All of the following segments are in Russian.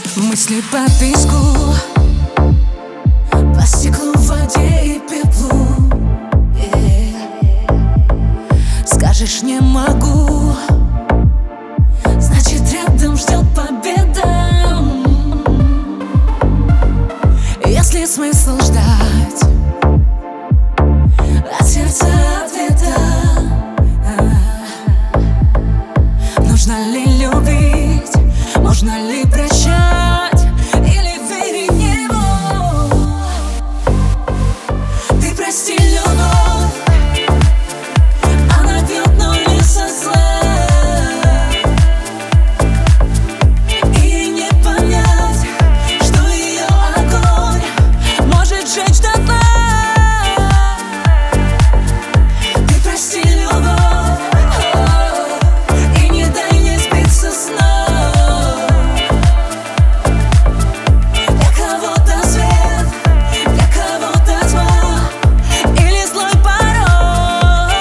Мысли по песку, по стеклу, воде и пеплу. Скажешь не могу, значит рядом ждет победа. Если смысл ждать от сердца ответа, нужно ли любить, можно ли прощать, или верить в него? Ты прости любовь, она пьет, но не со зла, и не понять, что ее огонь может жечь до дна. Ты прости любовь, и не дай мне сбиться с ног. Для кого-то свет, для кого-то тьма, или злой порог.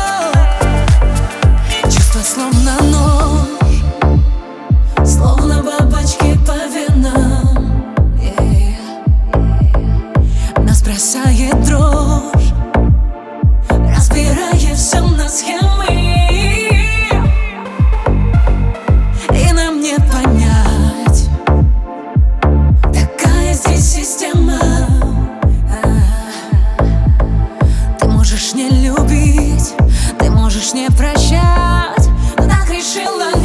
Чувства словно нож, словно бабочки по венам. Нас бросает дрожь, разбирая все на схемы, и нам не понять, такая здесь система. Ты можешь не любить, ты можешь не прощать, но так решила